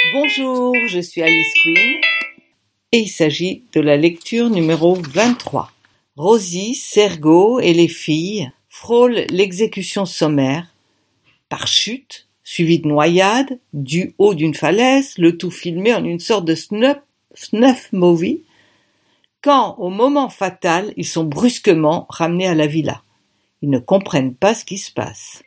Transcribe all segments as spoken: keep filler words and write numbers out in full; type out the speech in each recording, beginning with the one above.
Bonjour, je suis Alice Queen et il s'agit de la lecture numéro vingt-trois. Rosie, Sergo et les filles frôlent l'exécution sommaire par chute, suivie de noyade, du haut d'une falaise, le tout filmé en une sorte de snuff, snuff movie, quand, au moment fatal, ils sont brusquement ramenés à la villa. Ils ne comprennent pas ce qui se passe.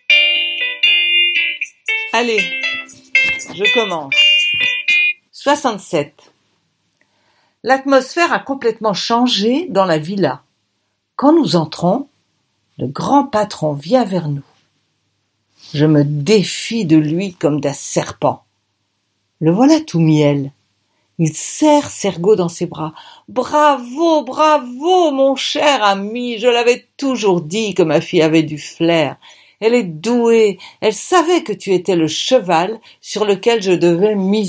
Allez, je commence. soixante-sept. L'atmosphère a complètement changé dans la villa. Quand nous entrons, le grand patron vient vers nous. Je me défie de lui comme d'un serpent. Le voilà tout miel. Il serre Sergo dans ses bras. « Bravo, bravo, mon cher ami, je l'avais toujours dit que ma fille avait du flair. Elle est douée, elle savait que tu étais le cheval sur lequel je devais miser. »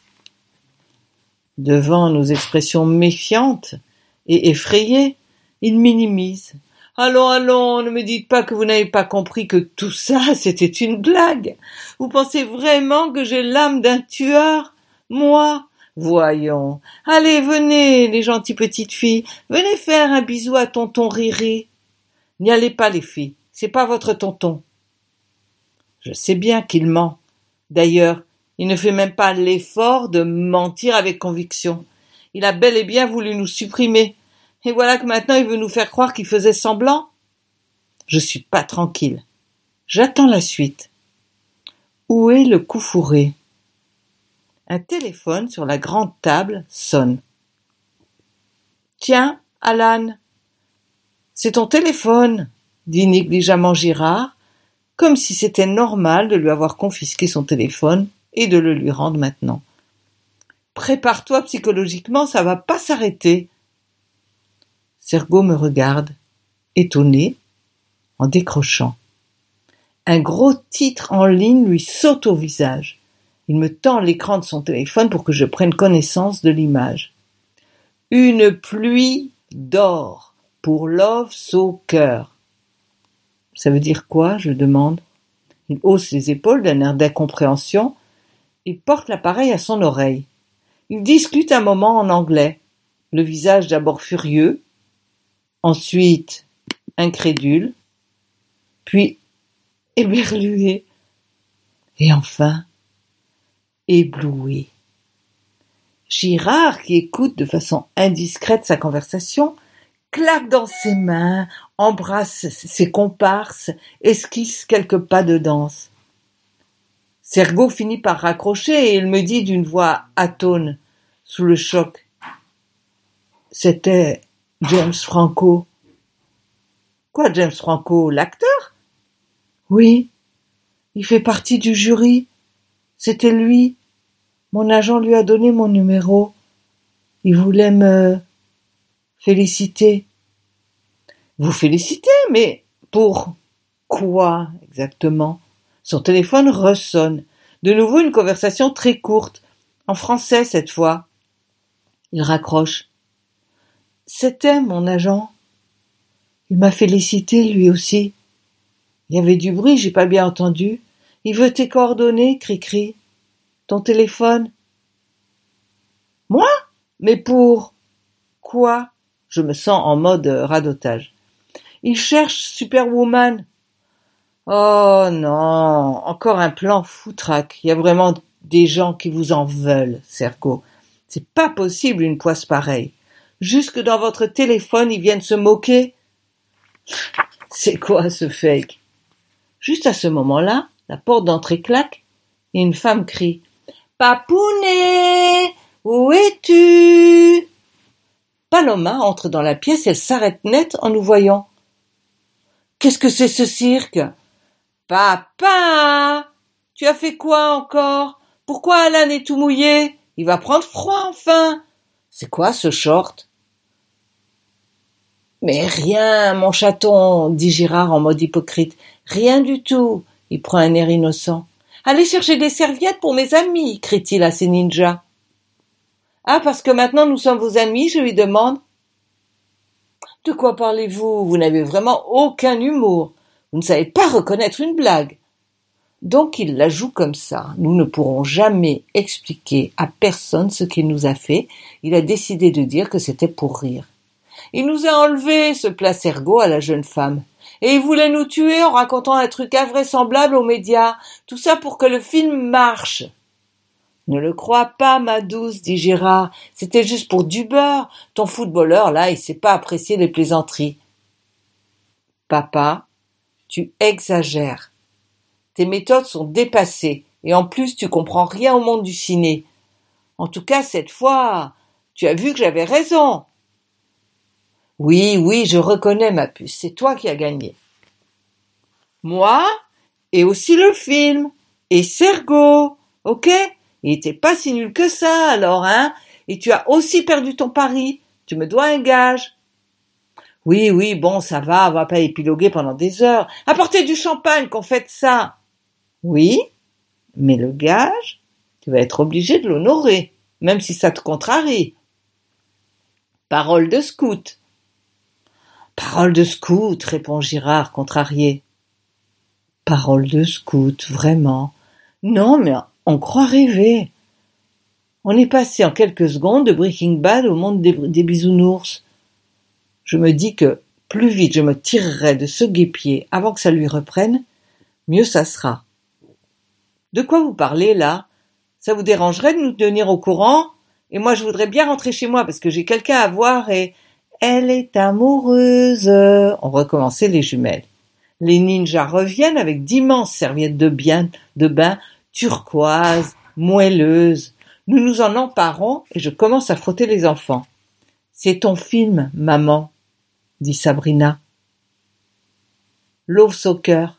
Devant nos expressions méfiantes et effrayées, il minimise. « Allons, allons, ne me dites pas que vous n'avez pas compris que tout ça, c'était une blague. Vous pensez vraiment que j'ai l'âme d'un tueur? Moi? Voyons. Allez, venez, les gentilles petites filles, venez faire un bisou à tonton Riri. N'y allez pas, les filles, c'est pas votre tonton. » Je sais bien qu'il ment. D'ailleurs, il ne fait même pas l'effort de mentir avec conviction. Il a bel et bien voulu nous supprimer. Et voilà que maintenant il veut nous faire croire qu'il faisait semblant. Je suis pas tranquille. J'attends la suite. Où est le coup fourré? Un téléphone sur la grande table sonne. « Tiens, Alan, c'est ton téléphone, » dit négligemment Girard, comme si c'était normal de lui avoir confisqué son téléphone et de le lui rendre maintenant. « Prépare-toi psychologiquement, ça va pas s'arrêter. » Sergo me regarde, étonné, en décrochant. Un gros titre en ligne lui saute au visage. Il me tend l'écran de son téléphone pour que je prenne connaissance de l'image. « Une pluie d'or pour Love So Cœur. » Ça veut dire quoi, je demande. Il hausse les épaules d'un air d'incompréhension. Il porte l'appareil à son oreille. Il discute un moment en anglais, le visage d'abord furieux, ensuite incrédule, puis éberlué, et enfin ébloui. Girard, qui écoute de façon indiscrète sa conversation, claque dans ses mains, embrasse ses comparses, esquisse quelques pas de danse. Sergo finit par raccrocher et il me dit d'une voix atone, sous le choc. C'était James Franco. Quoi, James Franco, l'acteur? Oui, il fait partie du jury. C'était lui. Mon agent lui a donné mon numéro. Il voulait me féliciter. Vous féliciter, mais pour quoi exactement? Son téléphone ressonne. De nouveau une conversation très courte, en français cette fois. Il raccroche. C'était mon agent. Il m'a félicité lui aussi. Il y avait du bruit, j'ai pas bien entendu. Il veut tes coordonnées, cri-cri. Ton téléphone. Moi? Mais pour quoi? Je me sens en mode radotage. Il cherche Superwoman. Oh non, encore un plan foutraque. Il y a vraiment des gens qui vous en veulent, Sergo. C'est pas possible une poisse pareille. Jusque dans votre téléphone, ils viennent se moquer. C'est quoi ce fake? Juste à ce moment-là, la porte d'entrée claque et une femme crie. Papounet, où es-tu? Paloma entre dans la pièce, elle s'arrête net en nous voyant. Qu'est-ce que c'est ce cirque? Papa, tu as fait quoi encore? Pourquoi Alan est tout mouillé? Il va prendre froid enfin. C'est quoi ce short? Mais rien, mon chaton, dit Girard en mode hypocrite. Rien du tout. Il prend un air innocent. Allez chercher des serviettes pour mes amis, crie-t-il à ses ninjas. Ah, parce que maintenant nous sommes vos amis, je lui demande. De quoi parlez-vous? Vous n'avez vraiment aucun humour. Vous ne savez pas reconnaître une blague. Donc il la joue comme ça. Nous ne pourrons jamais expliquer à personne ce qu'il nous a fait. Il a décidé de dire que c'était pour rire. Il nous a enlevé ce Placergo à la jeune femme. Et il voulait nous tuer en racontant un truc invraisemblable aux médias. Tout ça pour que le film marche. Ne le crois pas, ma douce, dit Gérard. C'était juste pour du beurre. Ton footballeur, là, il sait pas apprécier les plaisanteries. Papa, tu exagères. Tes méthodes sont dépassées. Et en plus, tu comprends rien au monde du ciné. En tout cas, cette fois, tu as vu que j'avais raison. Oui, oui, je reconnais, ma puce. C'est toi qui as gagné. Moi, et aussi le film. Et Sergo. Ok? Il était pas si nul que ça, alors, hein? Et tu as aussi perdu ton pari. Tu me dois un gage. Oui, oui, bon, ça va, on va pas épiloguer pendant des heures. Apportez du champagne, qu'on fête ça. Oui, mais le gage, tu vas être obligé de l'honorer, même si ça te contrarie. Parole de scout. Parole de scout, répond Girard, contrarié. Parole de scout, vraiment. Non, mais on croit rêver. On est passé en quelques secondes de Breaking Bad au monde des, des bisounours. Je me dis que plus vite je me tirerai de ce guêpier avant que ça lui reprenne, mieux ça sera. De quoi vous parlez, là? Ça vous dérangerait de nous tenir au courant? Et moi, je voudrais bien rentrer chez moi parce que j'ai quelqu'un à voir et... Elle est amoureuse. On recommençait les jumelles. Les ninjas reviennent avec d'immenses serviettes de, bien, de bain turquoises, moelleuses. Nous nous en emparons et je commence à frotter les enfants. C'est ton film, maman, dit Sabrina. Love Soccer.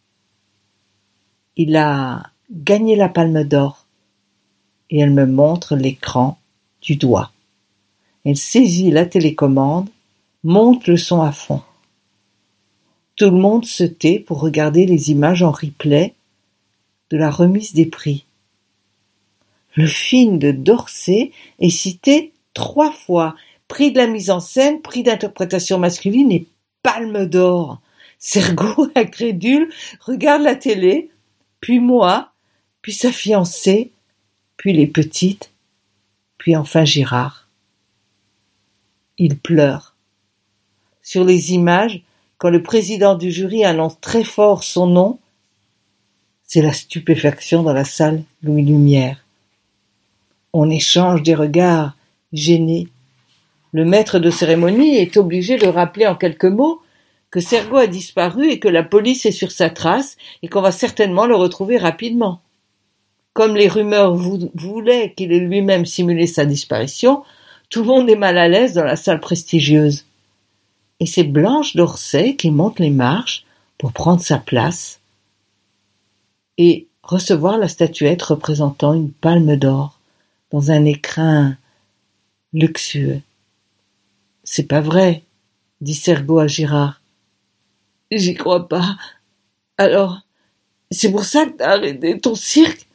Il a gagné la Palme d'Or et elle me montre l'écran du doigt. Elle saisit la télécommande, monte le son à fond. Tout le monde se tait pour regarder les images en replay de la remise des prix. Le film de Dorsey est cité trois fois. Prix de la mise en scène, prix d'interprétation masculine et Palme d'Or. Sergo, incrédule, regarde la télé, puis moi, puis sa fiancée, puis les petites, puis enfin Girard. Il pleure. Sur les images, quand le président du jury annonce très fort son nom, c'est la stupéfaction dans la salle Louis Lumière. On échange des regards, gênés. Le maître de cérémonie est obligé de rappeler en quelques mots que Sergo a disparu et que la police est sur sa trace et qu'on va certainement le retrouver rapidement. Comme les rumeurs voulaient qu'il ait lui-même simulé sa disparition, tout le monde est mal à l'aise dans la salle prestigieuse. Et c'est Blanche d'Orsay qui monte les marches pour prendre sa place et recevoir la statuette représentant une palme d'or dans un écrin luxueux. C'est pas vrai, dit Sergo à Girard. J'y crois pas. Alors, c'est pour ça que t'as arrêté ton cirque?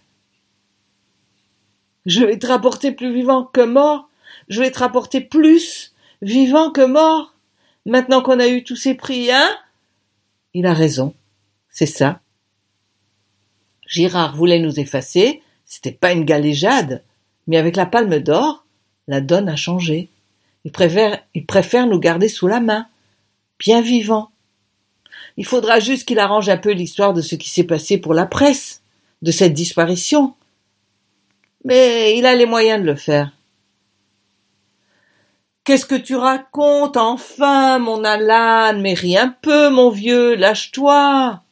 Je vais te rapporter plus vivant que mort. Je vais te rapporter plus vivant que mort. Maintenant qu'on a eu tous ces prix, hein? Il a raison. C'est ça. Girard voulait nous effacer. C'était pas une galéjade. Mais avec la Palme d'Or, la donne a changé. Il préfère, il préfère nous garder sous la main. Bien vivants. Il faudra juste qu'il arrange un peu l'histoire de ce qui s'est passé pour la presse, de cette disparition. Mais il a les moyens de le faire. Qu'est-ce que tu racontes, enfin, mon Alan? Mais ris un peu, mon vieux, lâche-toi.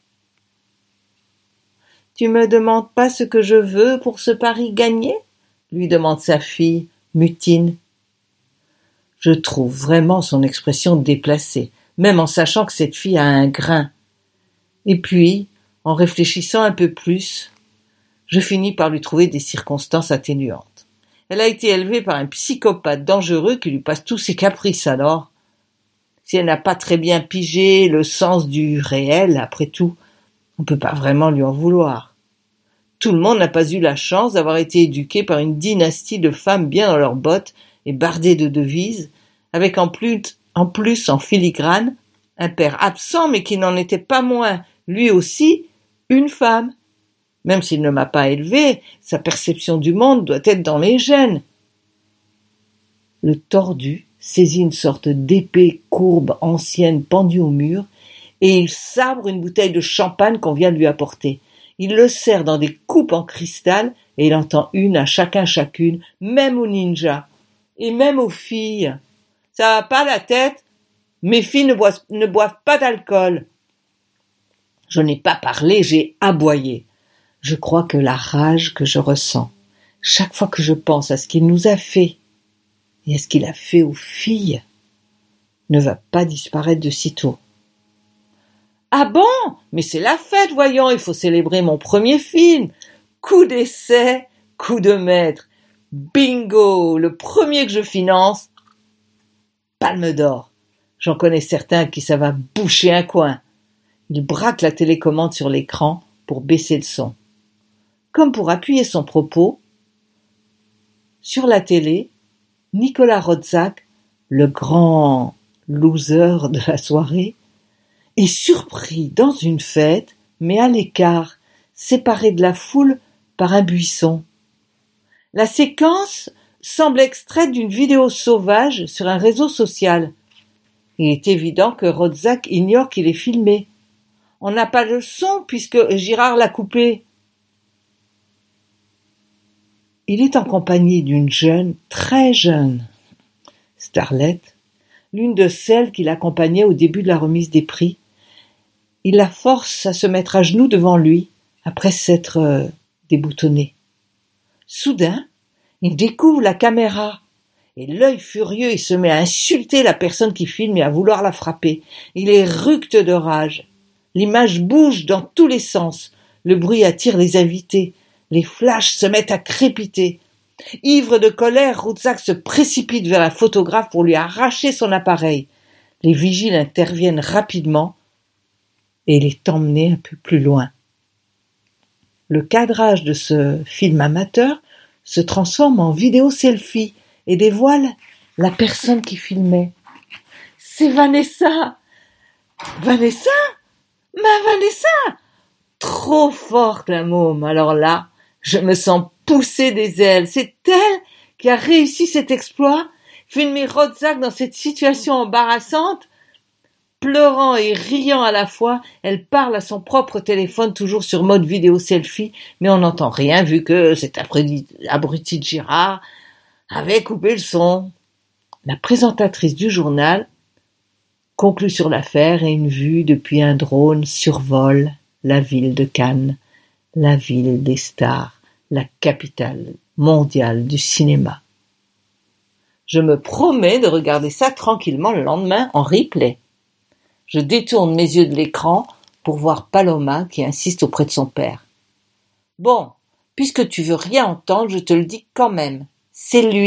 Tu me demandes pas ce que je veux pour ce pari gagné? Lui demande sa fille, mutine. Je trouve vraiment son expression déplacée, même en sachant que cette fille a un grain. Et puis, en réfléchissant un peu plus, je finis par lui trouver des circonstances atténuantes. Elle a été élevée par un psychopathe dangereux qui lui passe tous ses caprices alors. Si elle n'a pas très bien pigé le sens du réel, après tout, on ne peut pas vraiment lui en vouloir. Tout le monde n'a pas eu la chance d'avoir été éduqué par une dynastie de femmes bien dans leurs bottes et bardées de devises, avec en plus, en plus en filigrane, un père absent mais qui n'en était pas moins, lui aussi, une femme, Même s'il ne m'a pas élevé, sa perception du monde doit être dans les gènes. Le tordu saisit une sorte d'épée courbe ancienne pendue au mur et il sabre une bouteille de champagne qu'on vient de lui apporter. Il le serre dans des coupes en cristal et il en tend une à chacun chacune, même aux ninjas et même aux filles. Ça va pas la tête? Mes filles ne boivent, ne boivent pas d'alcool. Je n'ai pas parlé, j'ai aboyé. Je crois que la rage que je ressens, chaque fois que je pense à ce qu'il nous a fait et à ce qu'il a fait aux filles, ne va pas disparaître de sitôt. Ah bon? Mais c'est la fête, voyons, il faut célébrer mon premier film. Coup d'essai, coup de maître. Bingo, le premier que je finance. Palme d'or. J'en connais certains qui ça va boucher un coin. Il braque la télécommande sur l'écran pour baisser le son. Comme pour appuyer son propos, sur la télé, Nicolas Roszak, le grand loser de la soirée, est surpris dans une fête, mais à l'écart, séparé de la foule par un buisson. La séquence semble extraite d'une vidéo sauvage sur un réseau social. Il est évident que Roszak ignore qu'il est filmé. On n'a pas le son puisque Girard l'a coupé. Il est en compagnie d'une jeune, très jeune, starlet, l'une de celles qui l'accompagnait au début de la remise des prix. Il la force à se mettre à genoux devant lui, après s'être euh, déboutonné. Soudain, il découvre la caméra, et l'œil furieux, il se met à insulter la personne qui filme et à vouloir la frapper. Il est ructe de rage. L'image bouge dans tous les sens. Le bruit attire les invités. Les flashs se mettent à crépiter. Ivre de colère, Roszak se précipite vers un photographe pour lui arracher son appareil. Les vigiles interviennent rapidement et il est emmené un peu plus loin. Le cadrage de ce film amateur se transforme en vidéo selfie et dévoile la personne qui filmait. C'est Vanessa! Vanessa? Ma Vanessa! Trop forte la môme. Alors là, je me sens pousser des ailes. C'est elle qui a réussi cet exploit, filmer Roszak dans cette situation embarrassante. Pleurant et riant à la fois, elle parle à son propre téléphone, toujours sur mode vidéo selfie, mais on n'entend rien vu que cet abruti de Girard avait coupé le son. La présentatrice du journal conclut sur l'affaire et une vue depuis un drone survole la ville de Cannes, la ville des stars, la capitale mondiale du cinéma. Je me promets de regarder ça tranquillement le lendemain en replay. Je détourne mes yeux de l'écran pour voir Paloma qui insiste auprès de son père. « Bon, puisque tu veux rien entendre, je te le dis quand même. C'est lui. »«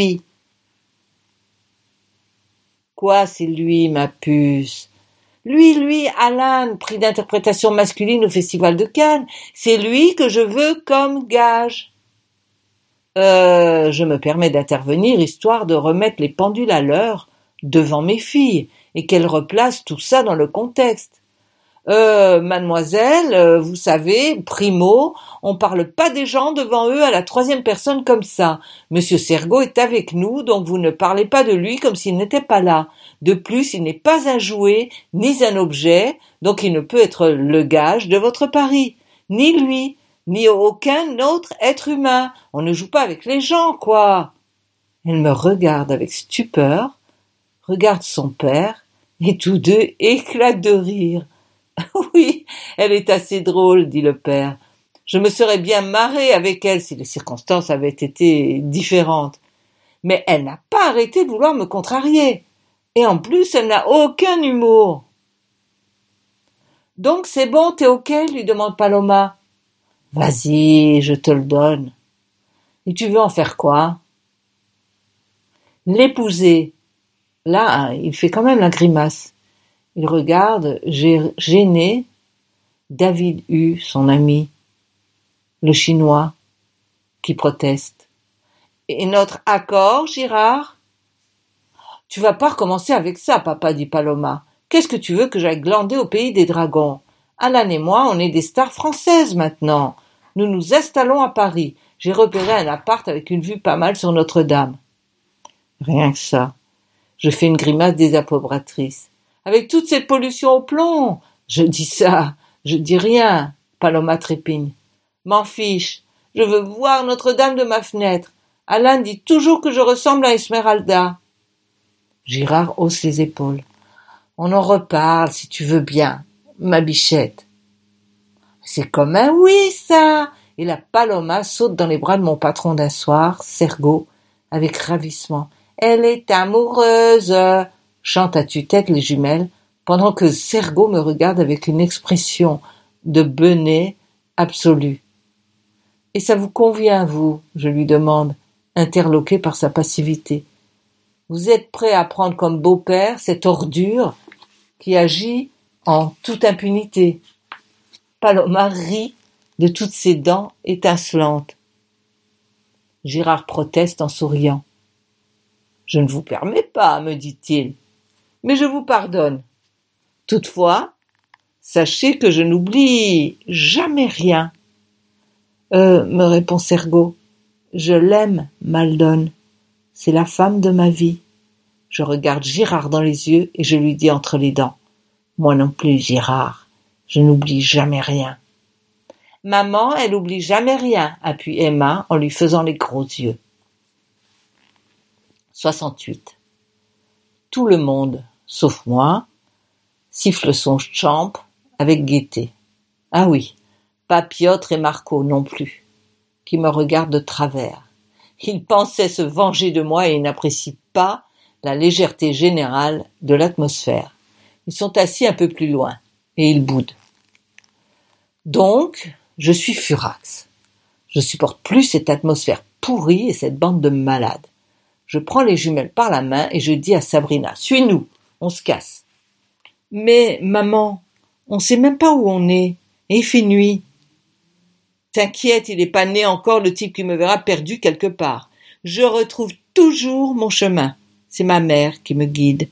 Quoi, c'est lui, ma puce ? Lui, lui, Alan, prix d'interprétation masculine au Festival de Cannes. C'est lui que je veux comme gage. » Euh, je me permets d'intervenir histoire de remettre les pendules à l'heure devant mes filles et qu'elles replacent tout ça dans le contexte. Euh, mademoiselle, euh, vous savez, primo, on parle pas des gens devant eux à la troisième personne comme ça. Monsieur Sergault est avec nous, donc vous ne parlez pas de lui comme s'il n'était pas là. De plus, il n'est pas un jouet, ni un objet, donc il ne peut être le gage de votre pari. Ni lui, ni aucun autre être humain. On ne joue pas avec les gens, quoi. Elle me regarde avec stupeur, regarde son père, et tous deux éclatent de rire. Oui, elle est assez drôle, dit le père. Je me serais bien marré avec elle si les circonstances avaient été différentes. Mais elle n'a pas arrêté de vouloir me contrarier. Et en plus, elle n'a aucun humour. Donc c'est bon, t'es ok, lui demande Paloma. Vas-y, je te le donne. Et tu veux en faire quoi? L'épouser. Là, il fait quand même la grimace. Il regarde, gêné, David Hu, son ami, le Chinois, qui proteste. Et notre accord, Girard? Tu vas pas recommencer avec ça, papa, dit Paloma. Qu'est-ce que tu veux que j'aille glander au pays des dragons? Alan et moi, on est des stars françaises maintenant. Nous nous installons à Paris. J'ai repéré un appart avec une vue pas mal sur Notre-Dame. Rien que ça. Je fais une grimace désapprobatrice. Avec toute cette pollution au plomb. Je dis ça. Je dis rien. Paloma trépigne. M'en fiche. Je veux voir Notre-Dame de ma fenêtre. Alan dit toujours que je ressemble à Esmeralda. Girard hausse les épaules. On en reparle, si tu veux bien, ma bichette. C'est comme un oui, ça. Et la Paloma saute dans les bras de mon patron d'un soir, Sergo, avec ravissement. Elle est amoureuse, chantent à tue-tête les jumelles, pendant que Sergo me regarde avec une expression de benêt absolue. Et ça vous convient, vous? Je lui demande, interloqué par sa passivité. Vous êtes prêt à prendre comme beau-père cette ordure qui agit en toute impunité? Paloma rit de toutes ses dents étincelantes. Girard proteste en souriant. Je ne vous permets pas, me dit-il, mais je vous pardonne. Toutefois, sachez que je n'oublie jamais rien. Euh, me répond Sergo, je l'aime, Maldon. C'est la femme de ma vie. Je regarde Girard dans les yeux et je lui dis entre les dents. Moi non plus, Girard. Je n'oublie jamais rien. Maman, elle n'oublie jamais rien, appuie Emma en lui faisant les gros yeux. soixante-huit. Tout le monde, sauf moi, siffle son champ avec gaieté. Ah oui, pas Piotr et Marco non plus, qui me regardent de travers. Ils pensaient se venger de moi et ils n'apprécient pas la légèreté générale de l'atmosphère. Ils sont assis un peu plus loin et ils boudent. Donc, je suis furax. Je supporte plus cette atmosphère pourrie et cette bande de malades. Je prends les jumelles par la main et je dis à Sabrina, suis-nous, on se casse. Mais, maman, on sait même pas où on est, et il fait nuit. T'inquiète, il est pas né encore le type qui me verra perdu quelque part. Je retrouve toujours mon chemin. C'est ma mère qui me guide.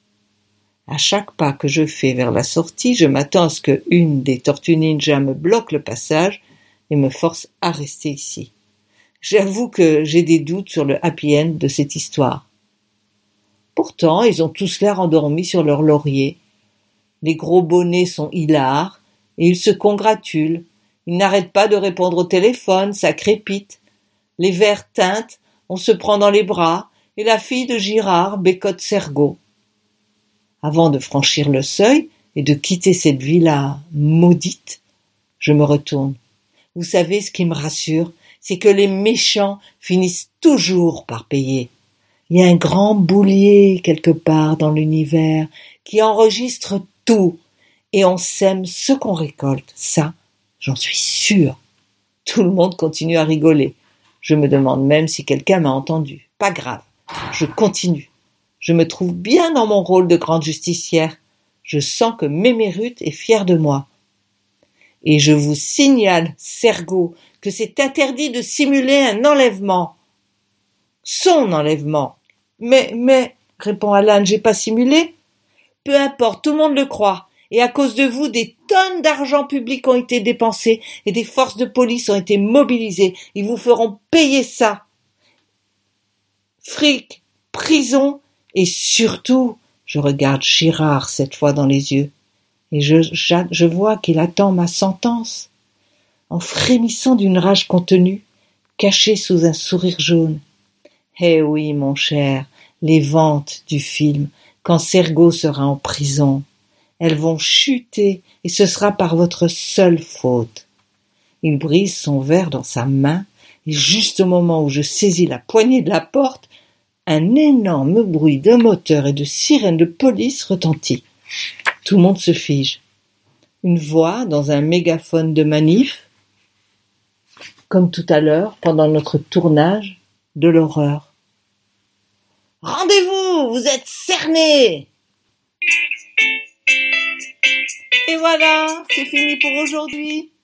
À chaque pas que je fais vers la sortie, je m'attends à ce que une des tortues ninja me bloque le passage et me force à rester ici. J'avoue que j'ai des doutes sur le happy end de cette histoire. Pourtant, ils ont tous l'air endormis sur leur laurier. Les gros bonnets sont hilars et ils se congratulent. Ils n'arrêtent pas de répondre au téléphone, ça crépite. Les verres teintent, on se prend dans les bras et la fille de Girard bécote Sergo. Avant de franchir le seuil et de quitter cette villa maudite, je me retourne. Vous savez ce qui me rassure, c'est que les méchants finissent toujours par payer. Il y a un grand boulier quelque part dans l'univers qui enregistre tout et on sème ce qu'on récolte. Ça, j'en suis sûre. Tout le monde continue à rigoler. Je me demande même si quelqu'un m'a entendu. Pas grave, je continue. Je me trouve bien dans mon rôle de grande justicière. Je sens que Mémérute est fière de moi. Et je vous signale, Sergo, que c'est interdit de simuler un enlèvement. Son enlèvement. Mais, mais, répond Alan, j'ai pas simulé. Peu importe, tout le monde le croit. Et à cause de vous, des tonnes d'argent public ont été dépensées et des forces de police ont été mobilisées. Ils vous feront payer ça. Fric, prison, et surtout, je regarde Girard cette fois dans les yeux, et je, je, je vois qu'il attend ma sentence, en frémissant d'une rage contenue, cachée sous un sourire jaune. Eh oui, mon cher, les ventes du film, quand Sergo sera en prison, elles vont chuter, et ce sera par votre seule faute. Il brise son verre dans sa main, et juste au moment où je saisis la poignée de la porte, un énorme bruit de moteur et de sirène de police retentit. Tout le monde se fige. Une voix dans un mégaphone de manif, comme tout à l'heure, pendant notre tournage de l'horreur. Rendez-vous, vous êtes cernés! Et voilà, c'est fini pour aujourd'hui.